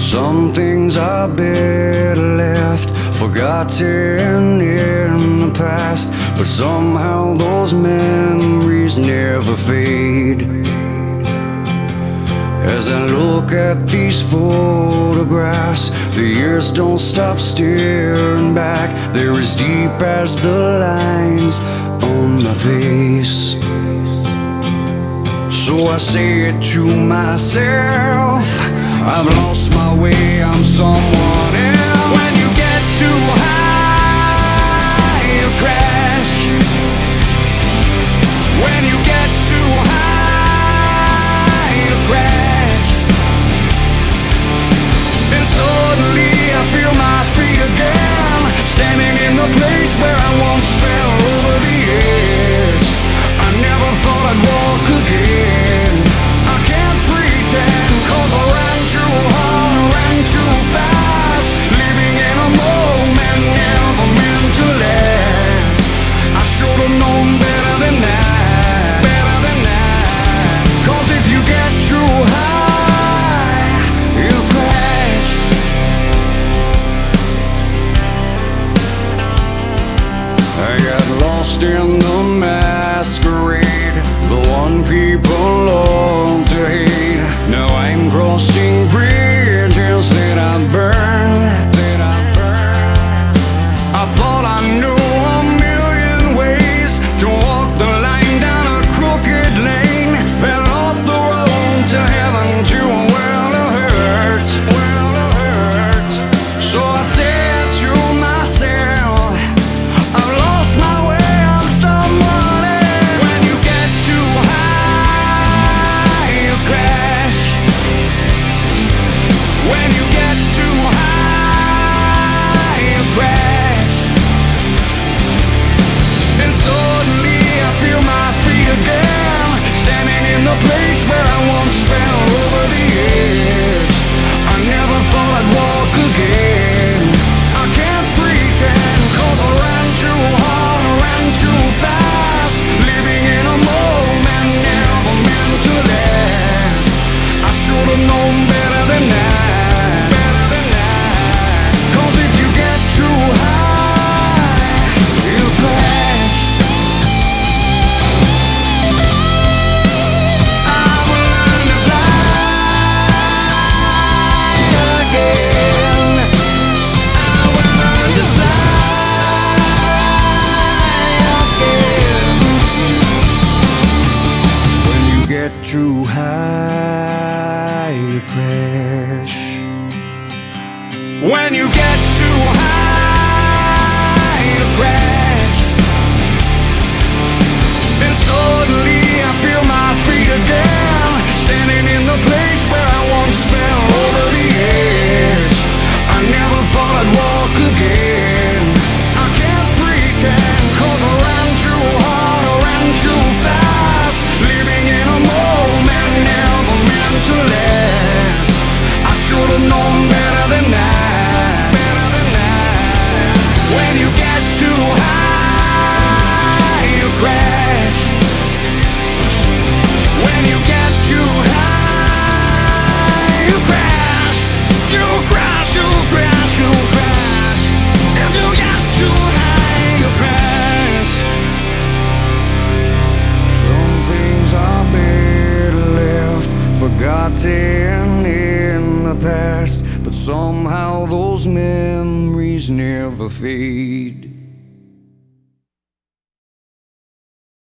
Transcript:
Some things are better left forgotten in the past, but somehow those memories never fade. As I look at these photographs, the years don't stop staring back. They're as deep as the lines on my face. So I say it to myself, I've lost my way, I'm someone else. When you get too high, you crash. When you get too high, you crash. And suddenly I feel my feet again, standing in the place where I once fell over the edge. I never thought I'd walk again. I can't pretend, 'cause I ran too hard, I ran too fast, living in a moment never meant to last. I should have known better than that, better than that. 'Cause if you get too high, you crash. I got lost in the masquerade, the one people love to hate. Now I'm crossing bridges that I burned, I thought I knew a million ways to walk the line down a crooked lane. Fell off the road to heaven, to a world of hurt, world of hurt. So I said to myself, I've lost my way, I'm someone else. When you get too high, you crash. When you get too high, you crash. And suddenly I feel my feet again, standing in the place where I once fell over the edge. I never thought I'd walk again. I can't pretend, 'cause I ran too hard, I ran too fast, living in a moment never meant to last. I should have known better than that, better than that. 'Cause if you get too high, you crash. I will learn to fly again. I will learn to fly again. When you get too high, you crash. When you get too high, you crash. And suddenly I feel my feet again, standing in the place where I once fell over the edge. I never thought I'd walk again. I can't pretend, 'cause I ran too hard, I ran too fast, living in a moment never meant to last. I should have known better than that, better than that. When you get too high, you crash. When you get too high, you crash. You crash, you crash, you crash. If you get too high, you crash. Some things are better left forgotten in the past, but somehow those memories never fade.